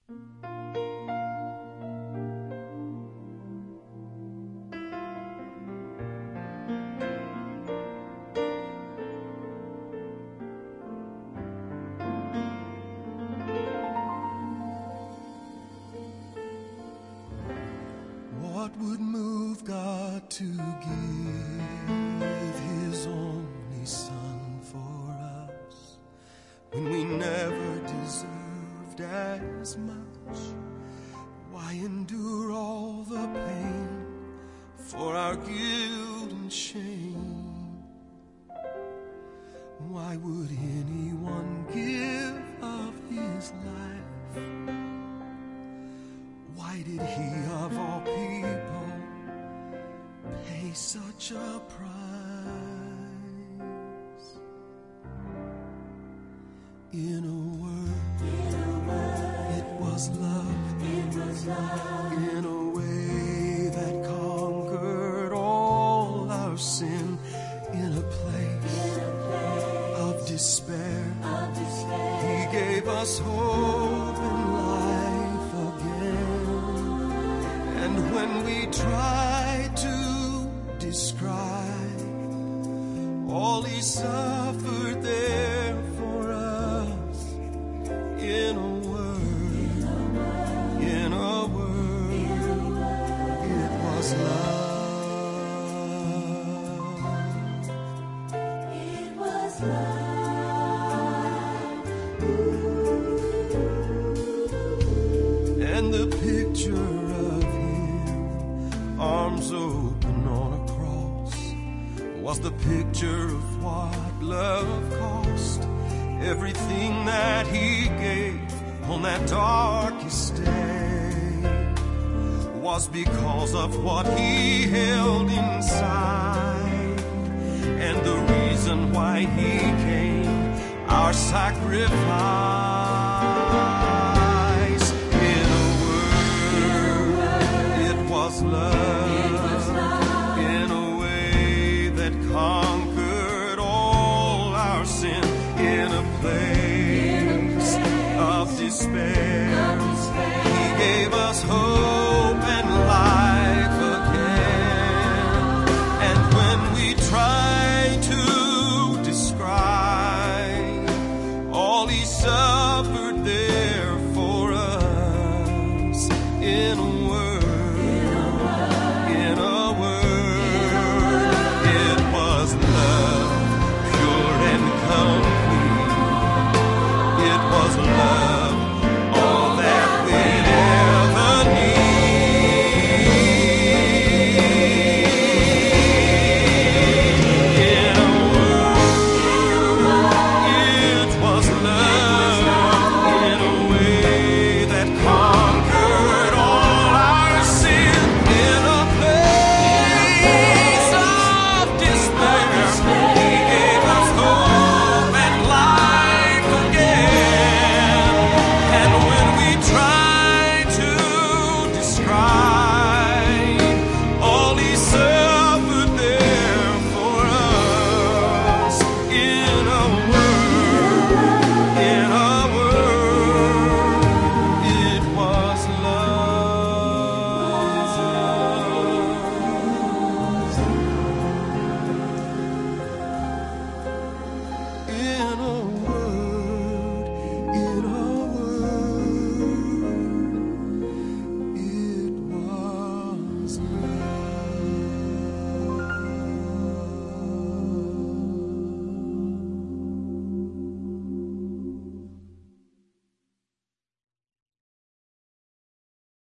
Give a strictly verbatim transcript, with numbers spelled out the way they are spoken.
What would move God to give His only Son for us when we never deserved as much? Why endure all the pain for our guilt and shame? Why would anyone give of his life? Why did He of all people pay such a price? In a word, In a word, it was love. it was love. In a way that conquered all our sin. In a place, In a place of despair, of despair, He gave us hope and life again. And when we try to describe all He suffered there for us, in a word, in a word, it was love. it was love. And the picture of Him, arms open on a cross, was the picture of what love cost. Everything that He gave on that darkest day was because of what He held inside. And the reason why He came, our sacrifice. In a word, it was love. In a way that conquered all our sin. In a place of despair, He gave us hope and life again. And when we try to describe all He suffered there for us, in a